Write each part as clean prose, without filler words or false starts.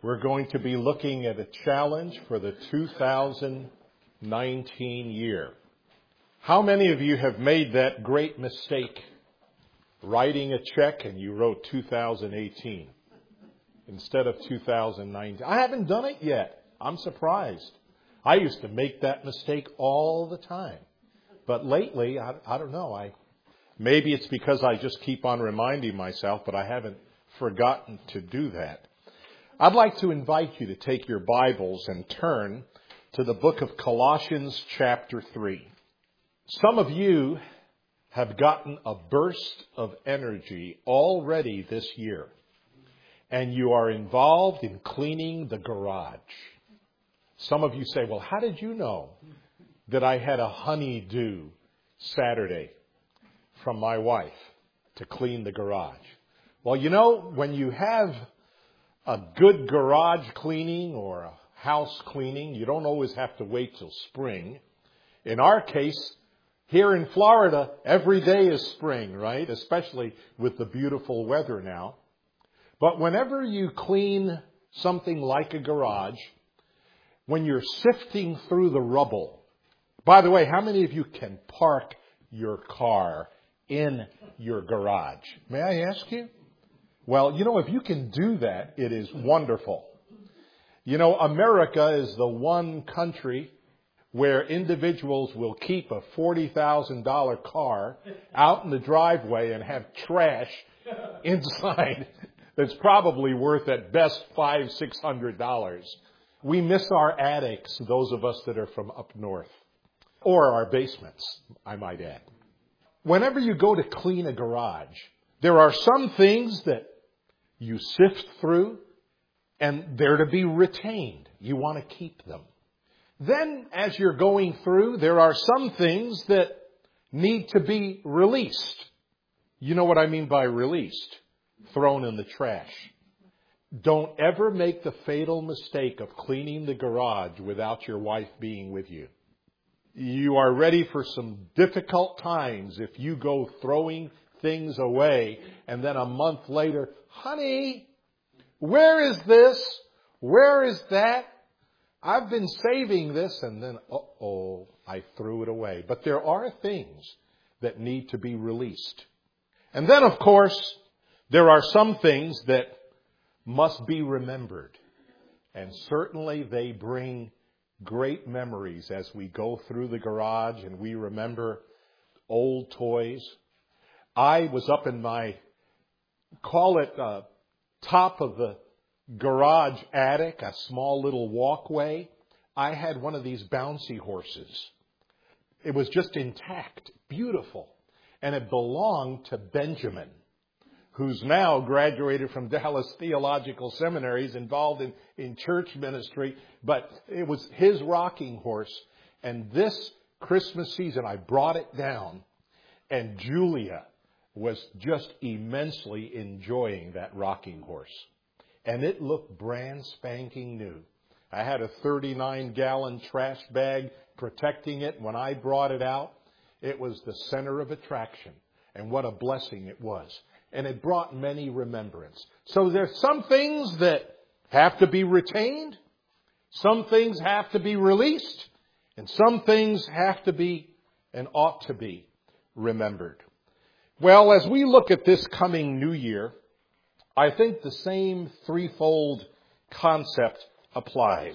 We're going to be looking at a challenge for the 2019 year. How many of you have made that great mistake, writing a check and you wrote 2018 instead of 2019? I haven't done it yet. I'm surprised. I used to make that mistake all the time. But lately, I don't know. Maybe it's because I just keep on reminding myself, but I haven't forgotten to do that. I'd like to invite you to take your Bibles and turn to the book of Colossians chapter 3. Some of you have gotten a burst of energy already this year, and you are involved in cleaning the garage. Some of you say, well, how did you know that I had a honey-do Saturday from my wife to clean the garage? Well, you know, when you have a good garage cleaning or a house cleaning, you don't always have to wait till spring. In our case, here in Florida, every day is spring, right? Especially with the beautiful weather now. But whenever you clean something like a garage, when you're sifting through the rubble, by the way, how many of you can park your car in your garage? May I ask you? Well, you know, if you can do that, it is wonderful. You know, America is the one country where individuals will keep a $40,000 car out in the driveway and have trash inside that's probably worth at best $500-$600. We miss our attics, those of us that are from up north, or our basements, I might add. Whenever you go to clean a garage, there are some things that you sift through, and they're to be retained. You want to keep them. Then, as you're going through, there are some things that need to be released. You know what I mean by released? Thrown in the trash. Don't ever make the fatal mistake of cleaning the garage without your wife being with you. You are ready for some difficult times if you go throwing things away and then a month later, honey, where is this? Where is that? I've been saving this, and then, I threw it away. But there are things that need to be released. And then, of course, there are some things that must be remembered. And certainly they bring great memories as we go through the garage and we remember old toys. I was up in my, top of the garage attic, a small little walkway. I had one of these bouncy horses. It was just intact, beautiful. And it belonged to Benjamin, who's now graduated from Dallas Theological Seminary. He's involved in church ministry. But it was his rocking horse. And this Christmas season, I brought it down. And Julia was just immensely enjoying that rocking horse. And it looked brand spanking new. I had a 39-gallon trash bag protecting it. When I brought it out, it was the center of attraction. And what a blessing it was. And it brought many remembrance. So there's some things that have to be retained. Some things have to be released. And some things have to be and ought to be remembered. Well, as we look at this coming new year, I think the same threefold concept applies.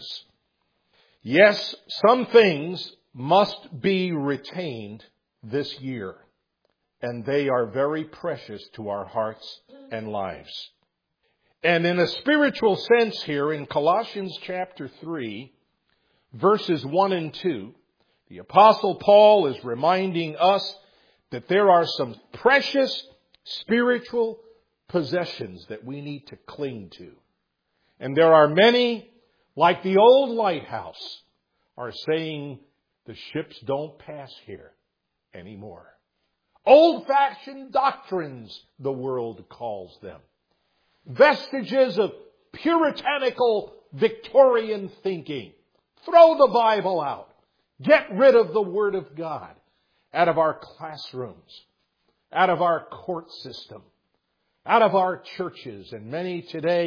Yes, some things must be retained this year, and they are very precious to our hearts and lives. And in a spiritual sense here, in Colossians chapter 3, verses 1 and 2, the Apostle Paul is reminding us that there are some precious spiritual possessions that we need to cling to. And there are many, like the old lighthouse, are saying the ships don't pass here anymore. Old-fashioned doctrines, the world calls them. Vestiges of puritanical Victorian thinking. Throw the Bible out. Get rid of the Word of God out of our classrooms, out of our court system, out of our churches. And many today are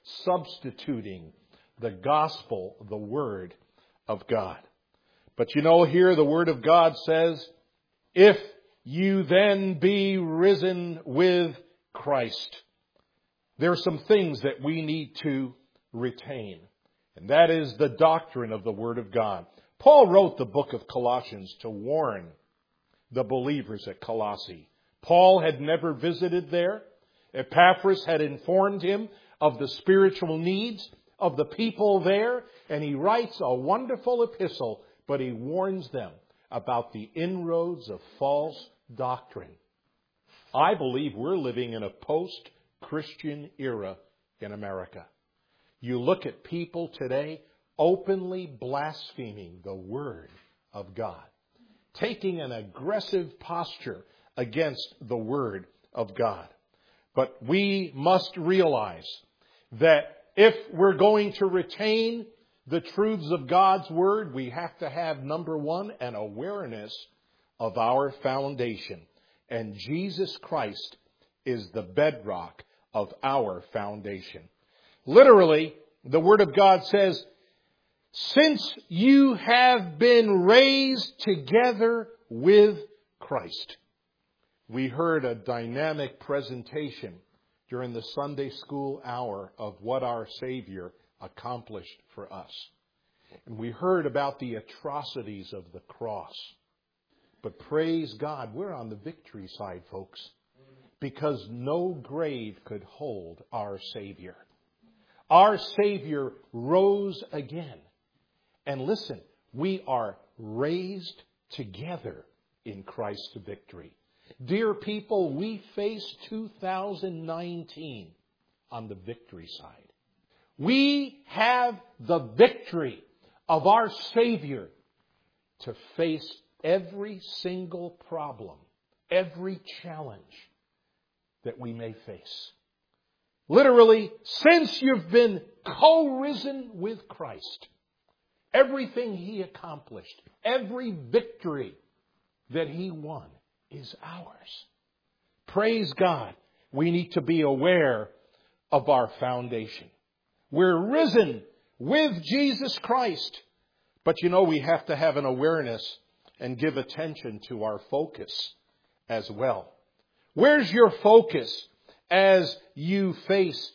substituting the gospel, the Word of God. But you know, here the Word of God says, if you then be risen with Christ. There are some things that we need to retain. And that is the doctrine of the Word of God. Paul wrote the book of Colossians to warn the believers at Colossae. Paul had never visited there. Epaphras had informed him of the spiritual needs of the people there. And he writes a wonderful epistle, but he warns them about the inroads of false doctrine. I believe we're living in a post-Christian era in America. You look at people today openly blaspheming the Word of God, taking an aggressive posture against the Word of God. But we must realize that if we're going to retain the truths of God's Word, we have to have, number one, an awareness of our foundation. And Jesus Christ is the bedrock of our foundation. Literally, the Word of God says, since you have been raised together with Christ. We heard a dynamic presentation during the Sunday school hour of what our Savior accomplished for us. And we heard about the atrocities of the cross. But praise God, we're on the victory side, folks, because no grave could hold our Savior. Our Savior rose again. And listen, we are raised together in Christ's victory. Dear people, we face 2019 on the victory side. We have the victory of our Savior to face every single problem, every challenge that we may face. Literally, since you've been co-risen with Christ, everything He accomplished, every victory that He won is ours. Praise God. We need to be aware of our foundation. We're risen with Jesus Christ. But you know, we have to have an awareness and give attention to our focus as well. Where's your focus as you face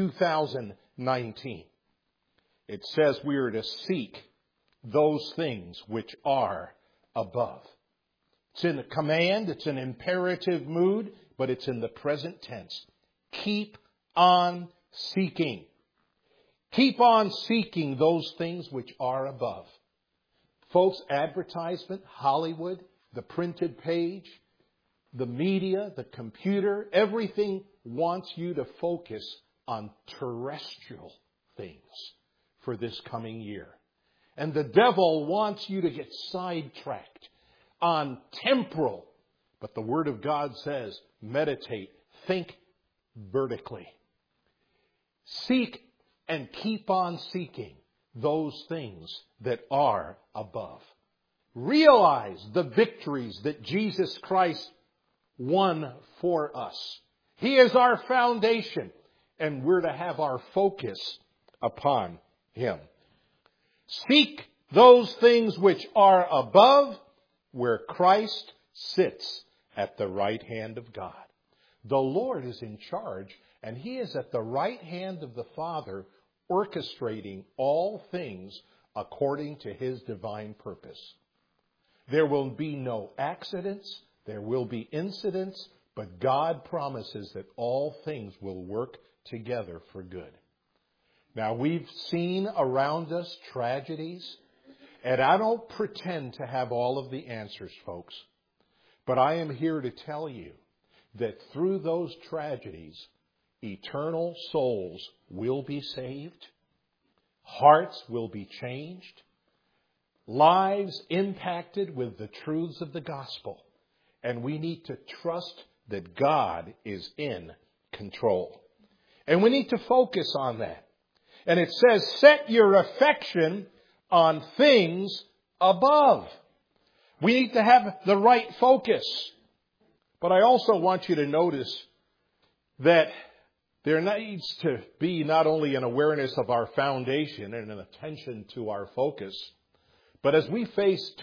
2019? It says we are to seek those things which are above. It's in a command, it's an imperative mood, but it's in the present tense. Keep on seeking. Keep on seeking those things which are above. Folks, advertisement, Hollywood, the printed page, the media, the computer, everything wants you to focus on terrestrial things for this coming year. And the devil wants you to get sidetracked on temporal. But the Word of God says, meditate, think vertically. Seek and keep on seeking those things that are above. Realize the victories that Jesus Christ won for us. He is our foundation, and we're to have our focus upon Him. Seek those things which are above, where Christ sits at the right hand of God. The Lord is in charge, and He is at the right hand of the Father, orchestrating all things according to His divine purpose. There will be no accidents, there will be incidents, but God promises that all things will work together for good. Now, we've seen around us tragedies, and I don't pretend to have all of the answers, folks. But I am here to tell you that through those tragedies, eternal souls will be saved, hearts will be changed, lives impacted with the truths of the gospel. And we need to trust that God is in control. And we need to focus on that. And it says, set your affection on things above. We need to have the right focus. But I also want you to notice that There needs to be not only an awareness of our foundation and an attention to our focus, but as we face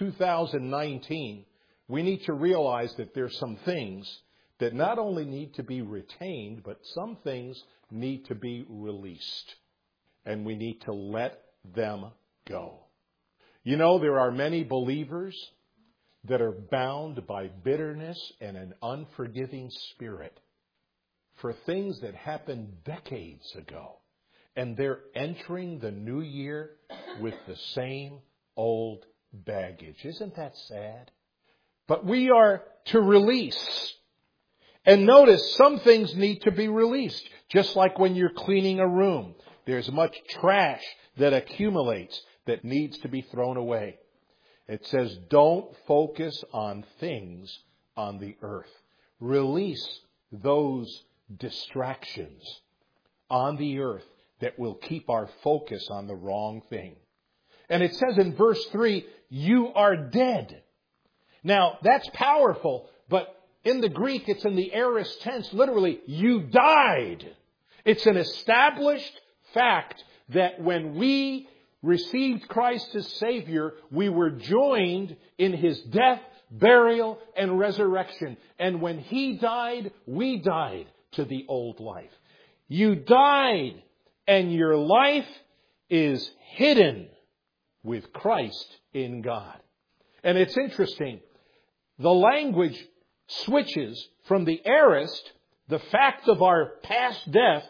2019, we need to realize that there's some things that not only need to be retained, but some things need to be released. And we need to let them go. You know, there are many believers that are bound by bitterness and an unforgiving spirit for things that happened decades ago. And they're entering the new year with the same old baggage. Isn't that sad? But we are to release. And notice, some things need to be released. Just like when you're cleaning a room, there's much trash that accumulates that needs to be thrown away. It says, don't focus on things on the earth. Release those distractions on the earth that will keep our focus on the wrong thing. And it says in verse 3, you are dead. Now, that's powerful, but in the Greek, it's in the aorist tense. Literally, you died. It's an established fact that when we received Christ as Savior, we were joined in His death, burial, and resurrection. And when He died, we died to the old life. You died, and your life is hidden with Christ in God. And it's interesting. The language switches from the aorist, the fact of our past death.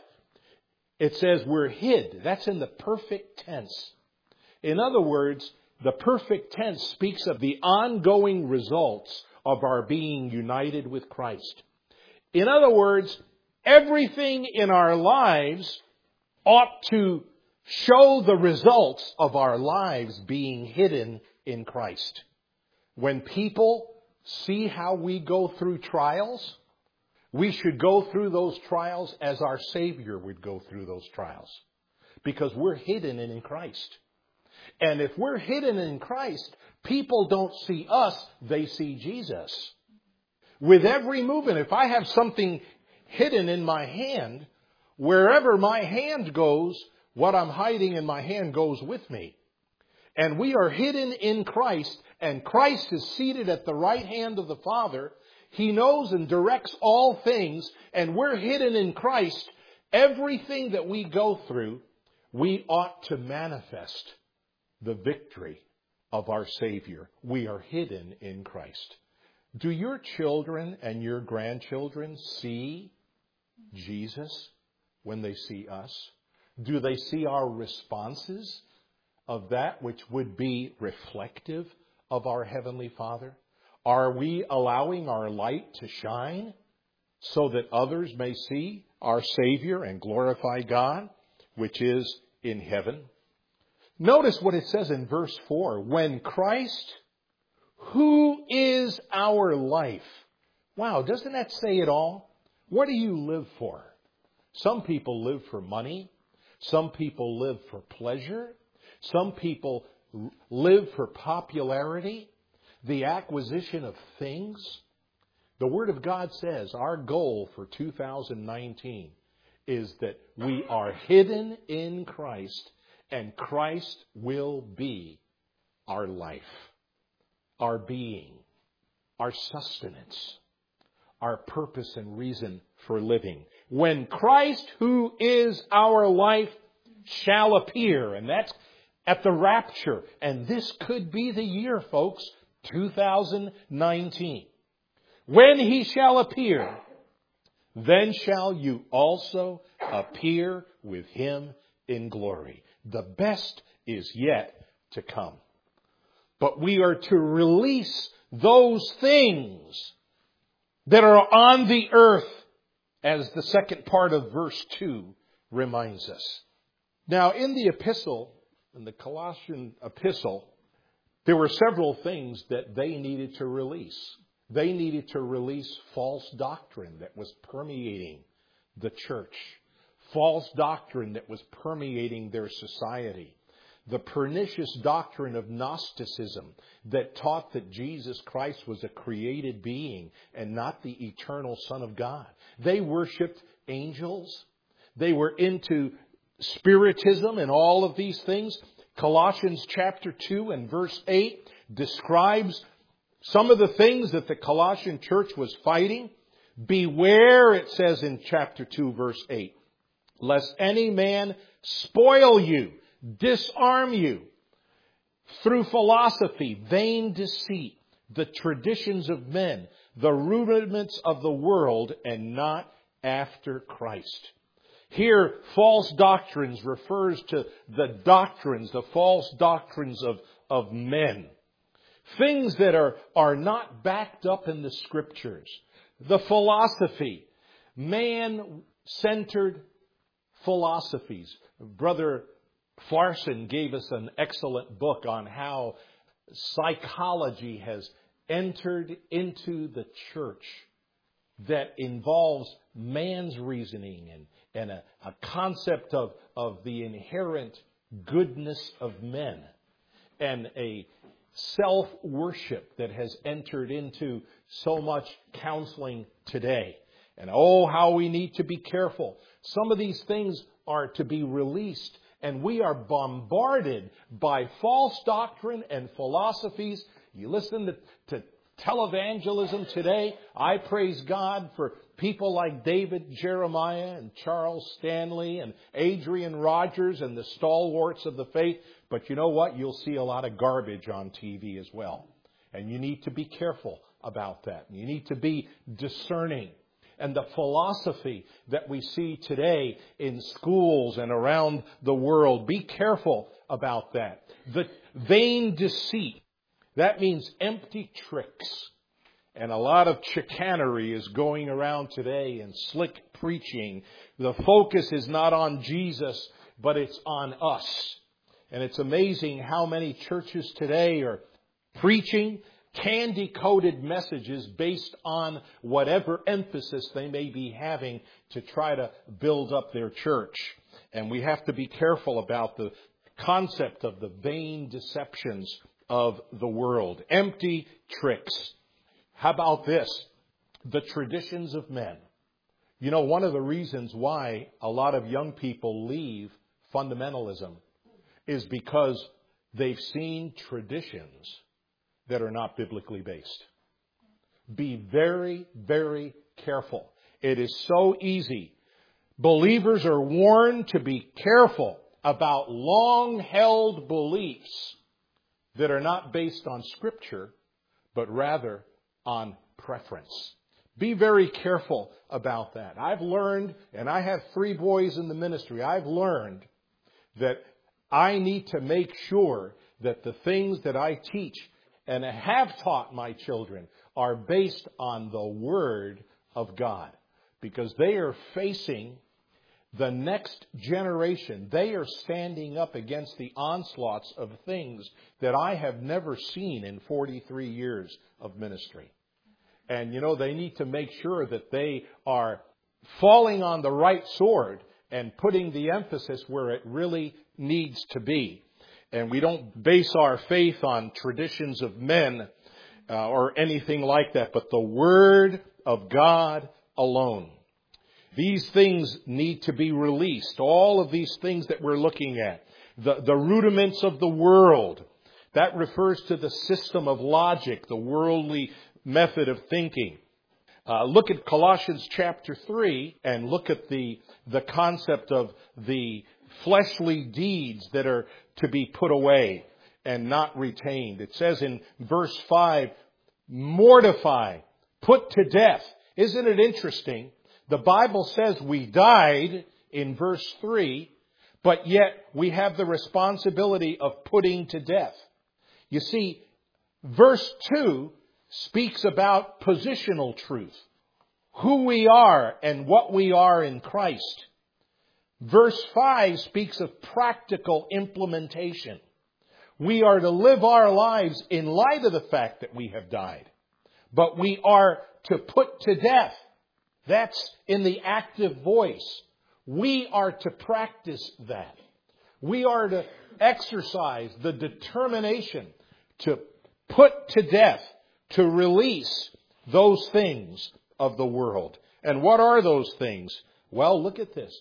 It says we're hid. That's in the perfect tense. In other words, the perfect tense speaks of the ongoing results of our being united with Christ. In other words, everything in our lives ought to show the results of our lives being hidden in Christ. When people see how we go through trials, we should go through those trials as our Savior would go through those trials. Because we're hidden in Christ. And if we're hidden in Christ, people don't see us, they see Jesus. With every movement, if I have something hidden in my hand, wherever my hand goes, what I'm hiding in my hand goes with me. And we are hidden in Christ, and Christ is seated at the right hand of the Father. He knows and directs all things, and we're hidden in Christ. Everything that we go through, we ought to manifest the victory of our Savior. We are hidden in Christ. Do your children and your grandchildren see Jesus when they see us? Do they see our responses of that which would be reflective of our Heavenly Father? Are we allowing our light to shine so that others may see our Savior and glorify God, which is in heaven? Notice what it says in verse 4. When Christ, who is our life. Wow, doesn't that say it all? What do you live for? Some people live for money. Some people live for pleasure. Some people live for popularity, the acquisition of things. The Word of God says our goal for 2019 is that we are hidden in Christ, and Christ will be our life, our being, our sustenance, our purpose and reason for living. When Christ, who is our life, shall appear, and that's at the rapture. And this could be the year, folks, 2019. When He shall appear, then shall you also appear with Him in glory. The best is yet to come. But we are to release those things that are on the earth, as the second part of verse 2 reminds us. Now, in the epistle, in the Colossian epistle, there were several things that they needed to release. They needed to release false doctrine that was permeating the church. False doctrine that was permeating their society. The pernicious doctrine of Gnosticism that taught that Jesus Christ was a created being and not the eternal Son of God. They worshipped angels. They were into Spiritism and all of these things. Colossians chapter 2 and verse 8 describes some of the things that the Colossian church was fighting. Beware, it says in chapter 2 verse 8, lest any man spoil you, disarm you through philosophy, vain deceit, the traditions of men, the rudiments of the world, and not after Christ. Here, false doctrines refers to the doctrines, the false doctrines of men. Things that are not backed up in the Scriptures. The philosophy, man-centered philosophies. Brother Farson gave us an excellent book on how psychology has entered into the church that involves man's reasoning and a concept of the inherent goodness of men and a self-worship that has entered into so much counseling today. And oh, how we need to be careful. Some of these things are to be released, and we are bombarded by false doctrine and philosophies. You listen to televangelism today. I praise God for people like David Jeremiah and Charles Stanley and Adrian Rogers and the stalwarts of the faith. But you know what? You'll see a lot of garbage on TV as well. And you need to be careful about that. You need to be discerning. And the philosophy that we see today in schools and around the world, be careful about that. The vain deceit, that means empty tricks. And a lot of chicanery is going around today and slick preaching. The focus is not on Jesus, but it's on us. And it's amazing how many churches today are preaching candy-coated messages based on whatever emphasis they may be having to try to build up their church. And we have to be careful about the concept of the vain deceptions of the world. Empty tricks. How about this? The traditions of men. You know, one of the reasons why a lot of young people leave fundamentalism is because they've seen traditions that are not biblically based. Be very, very careful. It is so easy. Believers are warned to be careful about long-held beliefs that are not based on Scripture, but rather on preference. Be very careful about that. I've learned, and I have 3 boys in the ministry, I've learned that I need to make sure that the things that I teach and have taught my children are based on the Word of God. Because they are facing the next generation. They are standing up against the onslaughts of things that I have never seen in 43 years of ministry. And, you know, they need to make sure that they are falling on the right sword and putting the emphasis where it really needs to be. And we don't base our faith on traditions of men or anything like that, but the Word of God alone. These things need to be released. All of these things that we're looking at. The rudiments of the world. That refers to the system of logic, the worldly method of thinking. Look at Colossians chapter 3 and look at the concept of the fleshly deeds that are to be put away and not retained. It says in verse 5, mortify, put to death. Isn't it interesting? The Bible says we died in verse 3, but yet we have the responsibility of putting to death. You see, verse 2 speaks about positional truth, who we are and what we are in Christ. Verse 5 speaks of practical implementation. We are to live our lives in light of the fact that we have died. But we are to put to death. That's in the active voice. We are to practice that. We are to exercise the determination to put to death, to release those things of the world. And what are those things? Well, look at this.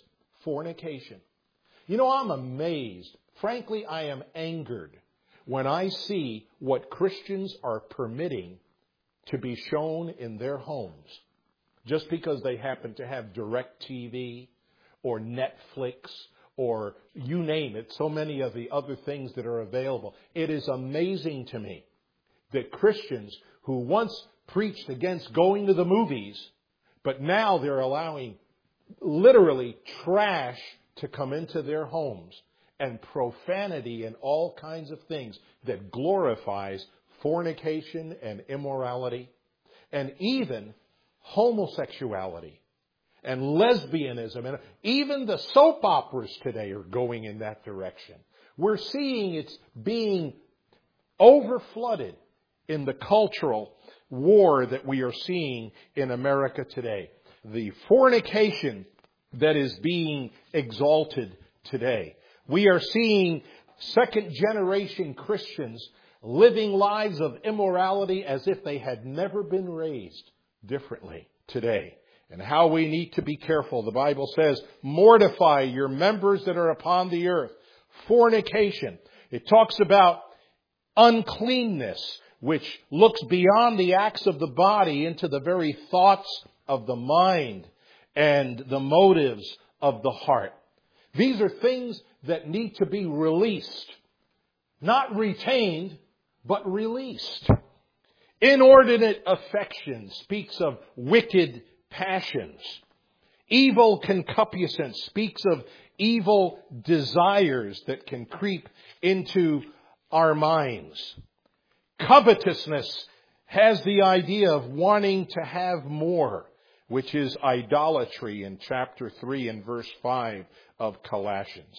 fornication. You know, I'm amazed. Frankly, I am angered when I see what Christians are permitting to be shown in their homes just because they happen to have DirecTV or Netflix or you name it, so many of the other things that are available. It is amazing to me that Christians who once preached against going to the movies, but now they're allowing literally trash to come into their homes and profanity and all kinds of things that glorifies fornication and immorality and even homosexuality and lesbianism. And even the soap operas today are going in that direction. We're seeing it's being overflooded in the cultural war that we are seeing in America today. The fornication that is being exalted today. We are seeing second generation Christians living lives of immorality as if they had never been raised differently today. And how we need to be careful. The Bible says, mortify your members that are upon the earth. Fornication. It talks about uncleanness, which looks beyond the acts of the body into the very thoughts of the mind and the motives of the heart. These are things that need to be released. Not retained, but released. Inordinate affection speaks of wicked passions. Evil concupiscence speaks of evil desires that can creep into our minds. Covetousness has the idea of wanting to have more, which is idolatry in chapter 3 and verse 5 of Colossians.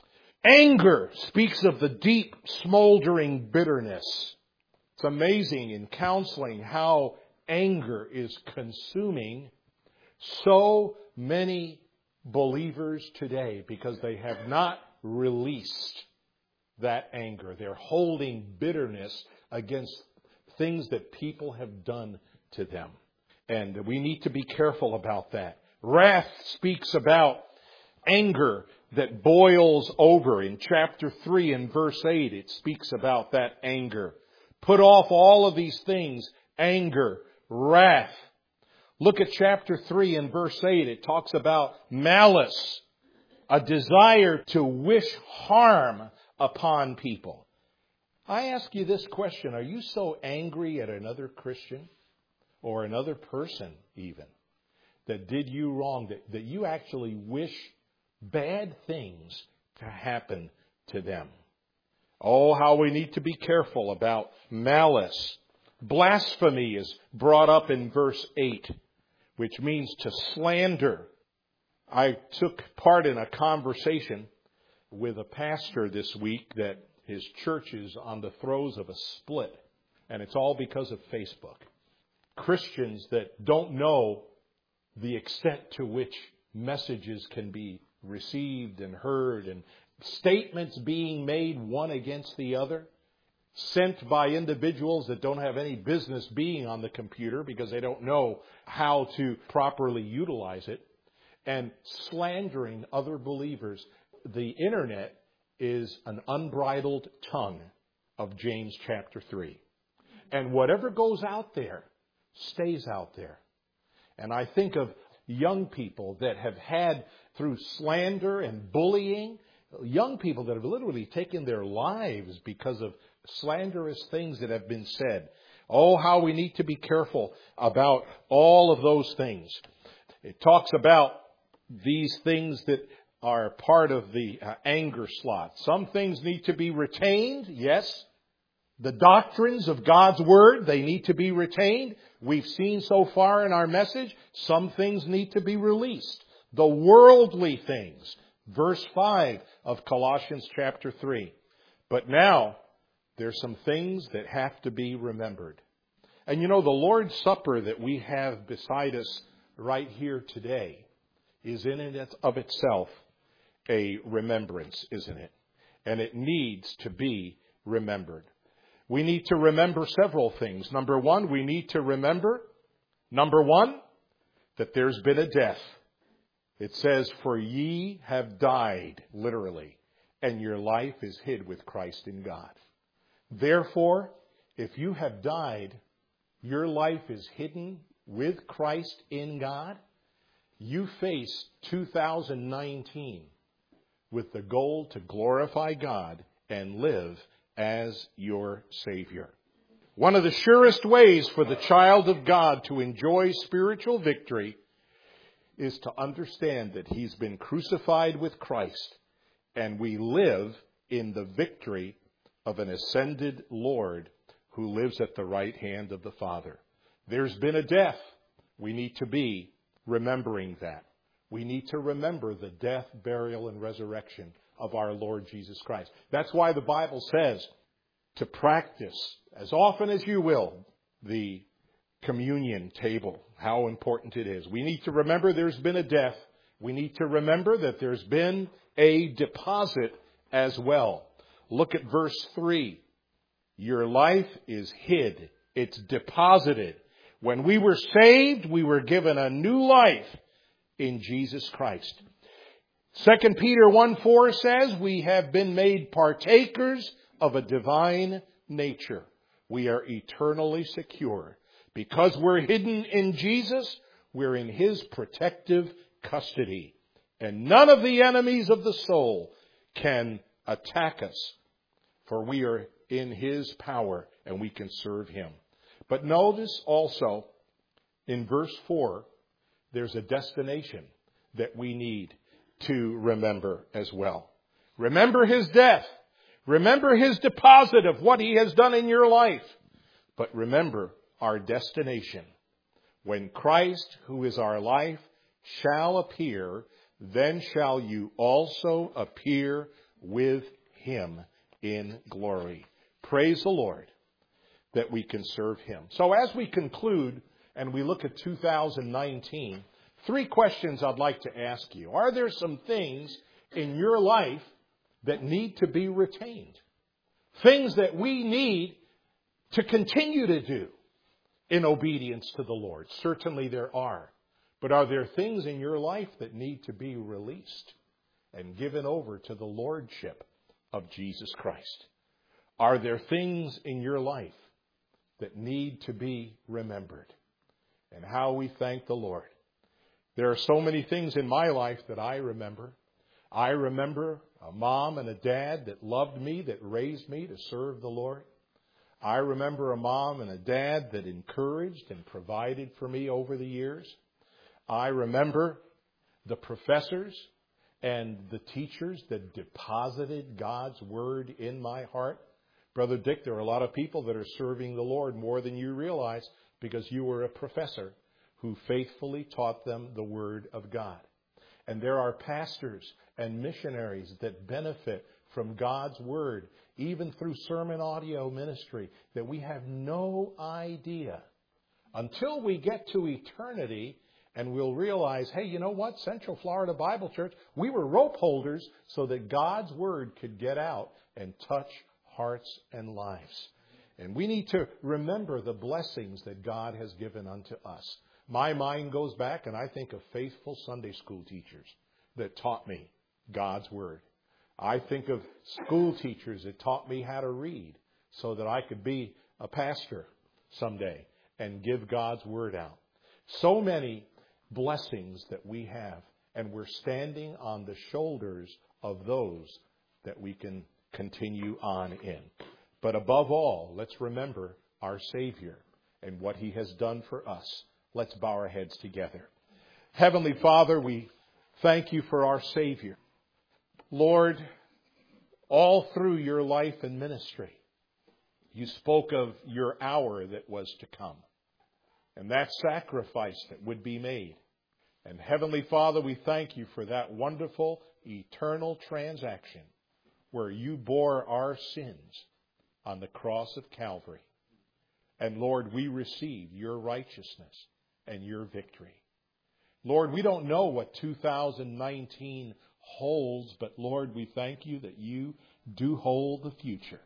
Anger speaks of the deep, smoldering bitterness. It's amazing in counseling how anger is consuming so many believers today because they have not released that anger. They're holding bitterness against things that people have done to them. And we need to be careful about that. Wrath speaks about anger that boils over. In chapter 3 and verse 8, it speaks about that anger. Put off all of these things, anger, wrath. Look at chapter 3 and verse 8. It talks about malice, a desire to wish harm upon people. I ask you this question. Are you so angry at another Christian or another person even that did you wrong, that you actually wish bad things to happen to them? Oh, how we need to be careful about malice. Blasphemy is brought up in verse 8, which means to slander. I took part in a conversation with a pastor this week that his church is on the throes of a split, and it's all because of Facebook. Christians that don't know the extent to which messages can be received and heard, and statements being made one against the other, sent by individuals that don't have any business being on the computer because they don't know how to properly utilize it, and slandering other believers. The internet is an unbridled tongue of James chapter 3. And whatever goes out there stays out there. And I think of young people that have had, through slander and bullying, young people that have literally taken their lives because of slanderous things that have been said. Oh, how we need to be careful about all of those things. It talks about these things that are part of the anger slot. Some things need to be retained, yes. The doctrines of God's Word, they need to be retained. We've seen so far in our message, some things need to be released. The worldly things, verse 5 of Colossians chapter 3. But now, there's some things that have to be remembered. And you know, the Lord's Supper that we have beside us right here today is in and of itself a remembrance, isn't it? And it needs to be remembered. We need to remember several things. Number one, we need to remember, that there's been a death It says, for ye have died, literally, and your life is hid with Christ in God. Therefore, if you have died, your life is hidden with Christ in God. You face 2019 with the goal to glorify God and live as your Savior. One of the surest ways for the child of God to enjoy spiritual victory is to understand that he's been crucified with Christ, and we live in the victory of an ascended Lord who lives at the right hand of the Father. There's been a death. We need to be remembering that. We need to remember the death, burial, and resurrection of our Lord Jesus Christ. That's why the Bible says to practice, as often as you will, the communion table, how important it is. We need to remember there's been a death. We need to remember that there's been a deposit as well. Look at verse 3. Your life is hid. It's deposited. When we were saved, we were given a new life in Jesus Christ. 2 Peter 1:4 says, we have been made partakers of a divine nature. We are eternally secure. Because we're hidden in Jesus, we're in His protective custody. And none of the enemies of the soul can attack us, for we are in His power and we can serve Him. But notice also in verse 4, there's a destination that we need to remember as well. Remember His death. Remember His deposit of what He has done in your life. But remember our destination. When Christ, who is our life, shall appear, then shall you also appear with Him in glory. Praise the Lord that we can serve Him. So as we conclude and we look at 2019, 3 questions I'd like to ask you. Are there some things in your life that need to be retained? Things that we need to continue to do in obedience to the Lord? Certainly there are. But are there things in your life that need to be released and given over to the Lordship of Jesus Christ? Are there things in your life that need to be remembered? And how we thank the Lord. There are so many things in my life that I remember. I remember a mom and a dad that loved me, that raised me to serve the Lord. I remember a mom and a dad that encouraged and provided for me over the years. I remember the professors and the teachers that deposited God's Word in my heart. Brother Dick, there are a lot of people that are serving the Lord more than you realize because you were a professor who faithfully taught them the Word of God. And there are pastors and missionaries that benefit from God's Word, even through sermon audio ministry, that we have no idea until we get to eternity and we'll realize, hey, you know what? Central Florida Bible Church, we were rope holders so that God's Word could get out and touch hearts and lives. And we need to remember the blessings that God has given unto us. My mind goes back and I think of faithful Sunday school teachers that taught me God's Word. I think of school teachers that taught me how to read so that I could be a pastor someday and give God's Word out. So many blessings that we have, and we're standing on the shoulders of those that we can continue on in. But above all, let's remember our Savior and what He has done for us. Let's bow our heads together. Heavenly Father, we thank You for our Savior. Lord, all through Your life and ministry, You spoke of Your hour that was to come and that sacrifice that would be made. And Heavenly Father, we thank You for that wonderful, eternal transaction where You bore our sins on the cross of Calvary. And Lord, we receive Your righteousness and Your victory. Lord, we don't know what 2019 holds, but Lord, we thank You that You do hold the future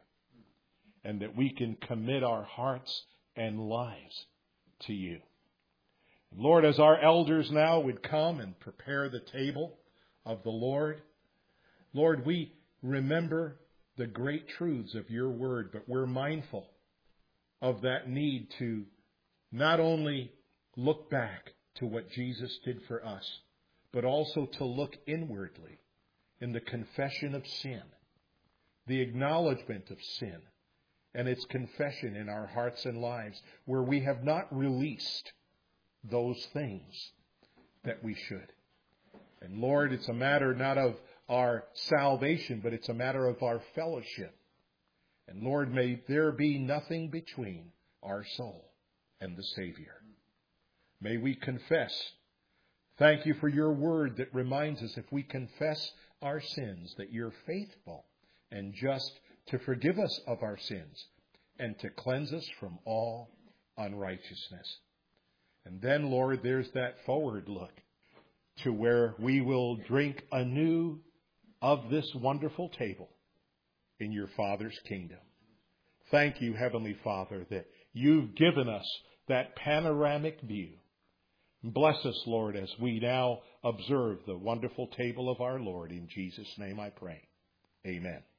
and that we can commit our hearts and lives to You. Lord, as our elders now would come and prepare the table of the Lord, Lord, we remember the great truths of your word, but we're mindful of that need to not only look back to what Jesus did for us, but also to look inwardly in the confession of sin, the acknowledgement of sin, and its confession in our hearts and lives, where we have not released those things that we should. And Lord, it's a matter not of our salvation, but it's a matter of our fellowship. And Lord, may there be nothing between our soul and the Savior. May we confess. Thank you for your word that reminds us, if we confess our sins, that you're faithful and just to forgive us of our sins and to cleanse us from all unrighteousness. And then, Lord, there's that forward look to where we will drink anew of this wonderful table in your Father's kingdom. Thank you, Heavenly Father, that you've given us that panoramic view. Bless us, Lord, as we now observe the wonderful table of our Lord. In Jesus' name I pray. Amen.